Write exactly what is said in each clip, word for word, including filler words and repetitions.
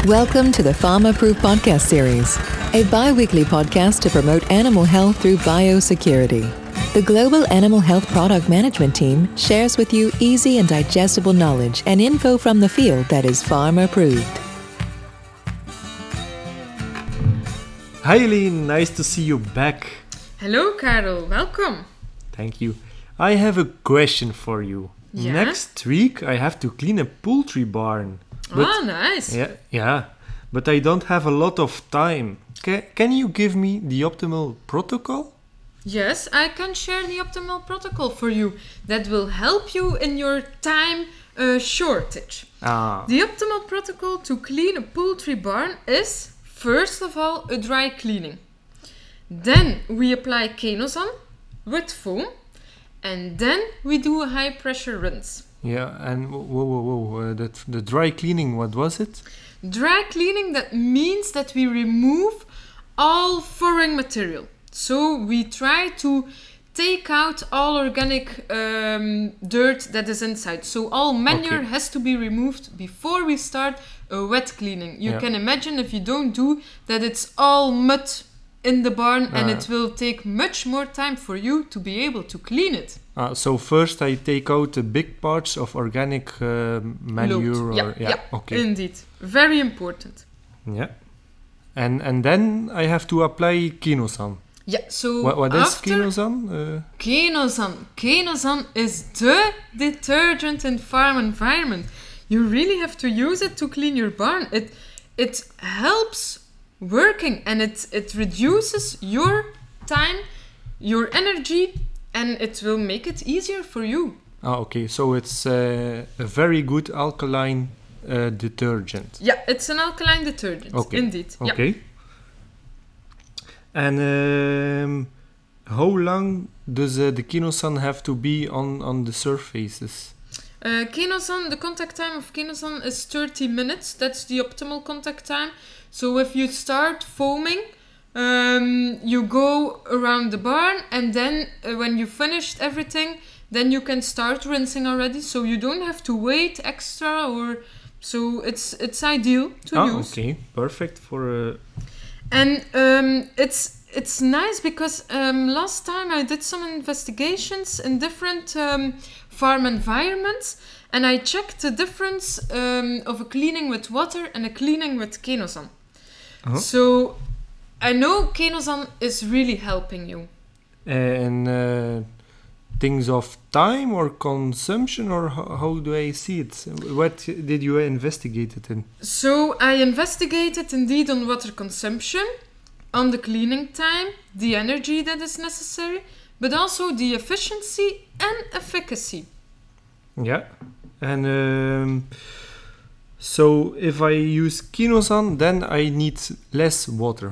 Welcome to the Farm Approved Podcast Series, a bi-weekly podcast to promote animal health through biosecurity. The Global Animal Health Product Management Team shares with you easy and digestible knowledge and info from the field that is farm approved. Hi Eileen, nice to see you back. Hello Karel, welcome. Thank you. I have a question for you. Yeah? Next week I have to clean a poultry barn. But, oh, nice. Yeah, yeah, but I don't have a lot of time. Ca- can you give me the optimal protocol? Yes, I can share the optimal protocol for you that will help you in your time uh, shortage. Ah. The optimal protocol to clean a poultry barn is, first of all, a dry cleaning. Then we apply Kenozan with foam, and then we do a high pressure rinse. Yeah, and whoa, whoa, whoa, uh, that, the dry cleaning, what was it? Dry cleaning, that means that we remove all foreign material. So we try to take out all organic um, dirt that is inside. So all manure Okay. has to be removed before we start a wet cleaning. You Yeah. can imagine if you don't do that, it's all mud in the barn and Ah. it will take much more time for you to be able to clean it. Uh, so first I take out the big parts of organic uh, manure. Load. Or, Yeah, yeah, okay. Indeed. Very important. Yeah. And and then I have to apply Kenozan. Yeah, so What, what is after Kenozan? Uh, Kenozan. Kenozan is the detergent in farm environment. You really have to use it to clean your barn. It it helps working and it, it reduces your time, your energy, and it will make it easier for you. ah, okay, so it's uh, a very good alkaline uh, detergent. Yeah, it's an alkaline detergent. Okay. Indeed. Yeah. Okay. And um, how long does uh, the Kenozan have to be on, on the surfaces? Uh, Kenozan, the contact time of Kenozan is thirty minutes. That's the optimal contact time. So if you start foaming, um, you go around the barn, and then uh, when you finished everything, then you can start rinsing already. So you don't have to wait extra, or so it's it's ideal to ah, use. okay, perfect for. Uh, And um, it's it's nice because um, last time I did some investigations in different um, farm environments, and I checked the difference um, of a cleaning with water and a cleaning with Kenozan. Uh-huh. So I know Kenozan is really helping you. and uh, things of time or consumption, or how, how do I see it? What did you investigate it in? So I investigated indeed on water consumption, on the cleaning time, the energy that is necessary, but also the efficiency and efficacy. Yeah, and um, so if I use Kenozan, then I need less water.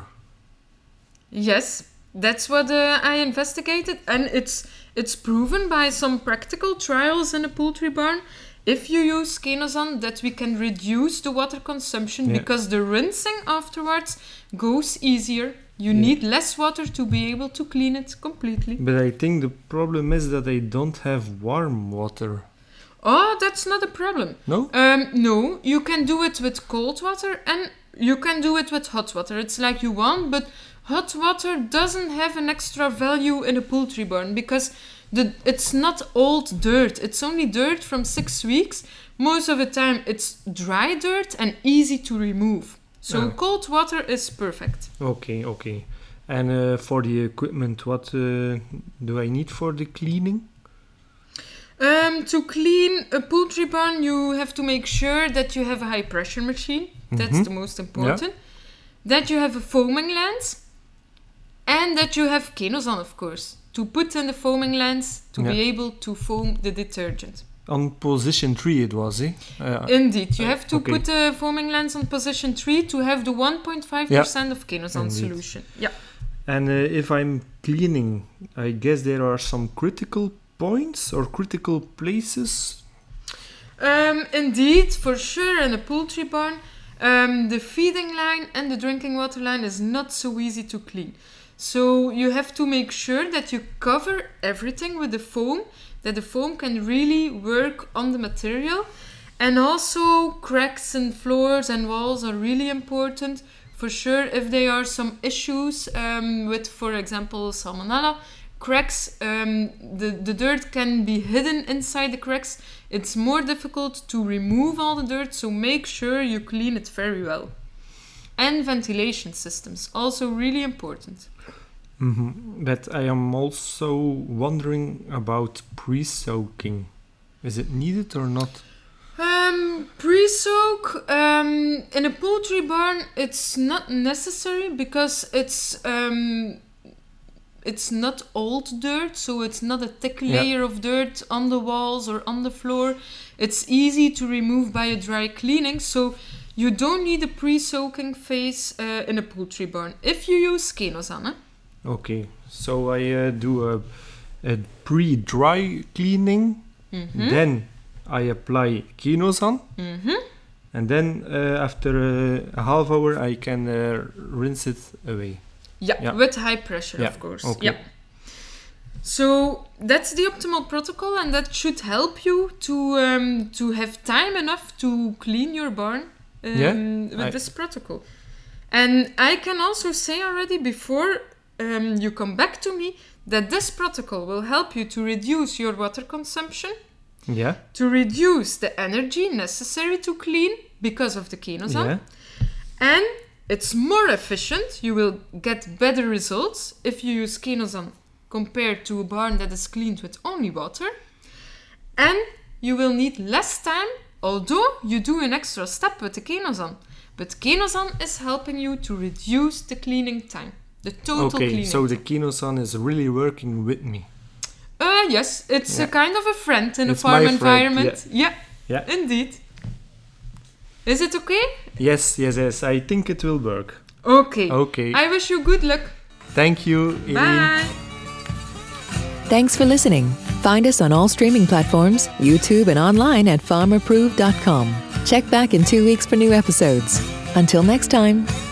Yes, that's what uh, I investigated, and it's it's proven by some practical trials in a poultry barn. If you use Kenozan, that we can reduce the water consumption Yeah. because the rinsing afterwards goes easier. You Yeah. need less water to be able to clean it completely. But I think the problem is that I don't have warm water. Oh, that's not a problem. No? Um, no, you can do it with cold water and you can do it with hot water. It's like you want, but hot water doesn't have an extra value in a poultry barn because the it's not old dirt. It's only dirt from six weeks. Most of the time it's dry dirt and easy to remove. So Ah. cold water is perfect. Okay, okay. And uh, for the equipment, what uh, do I need for the cleaning? Um, to clean a poultry barn, you have to make sure that you have a high pressure machine. That's Mhm. the most important. That you have a foaming lens. And that you have Kenozan, of course, to put in the foaming lens to Yeah. be able to foam the detergent. On position three it was, eh? Uh, Indeed, you uh, have to okay. put the foaming lens on position three to have the one point five percent of Kenozan Indeed. solution. Yeah. And uh, if I'm cleaning, I guess there are some critical points or critical places. Um, indeed, for sure, in a poultry barn, um, the feeding line and the drinking water line is not so easy to clean. So you have to make sure that you cover everything with the foam, that the foam can really work on the material. And also cracks in floors and walls are really important. For sure, if there are some issues um, with, for example, salmonella, cracks, um, the, the dirt can be hidden inside the cracks. It's more difficult to remove all the dirt, so make sure you clean it very well. And ventilation systems, also really important. Mm-hmm. But I am also wondering about pre-soaking. Is it needed or not? Um, pre-soak um, in a poultry barn, it's not necessary because it's um, it's not old dirt, so it's not a thick Yeah. layer of dirt on the walls or on the floor. It's easy to remove by a dry cleaning, so you don't need a pre-soaking phase uh, in a poultry barn if you use Kenozan. Eh? Okay, so I uh, do a, a pre-dry cleaning, Mm-hmm. then I apply Kenozan, Mm-hmm. and then uh, after uh, a half hour I can uh, rinse it away. Yeah, Yeah. with high pressure, Yeah, of course. okay. Yeah. So that's the optimal protocol, and that should help you to um, to have time enough to clean your barn um, Yeah, with I- this protocol. And I can also say already before um, you come back to me that this protocol will help you to reduce your water consumption, Yeah, to reduce the energy necessary to clean because of the Kenozan. yeah, And it's more efficient. You will get better results if you use Kenozan compared to a barn that is cleaned with only water. And you will need less time, although you do an extra step with the Kenozan. But Kenozan is helping you to reduce the cleaning time, the total okay, cleaning so the time. Kenozan is really working with me. Uh, yes, it's Yeah. a kind of a friend in It's a farm my friend, environment. Yeah. Yeah. Indeed. Is it okay? Yes, yes, yes, I think it will work. Okay. Okay, I wish you good luck. thank you, Eileen. Bye. Thanks for listening. Find us on all streaming platforms, YouTube, and online at farm approved dot com. Check back in two weeks for new episodes. Until next time.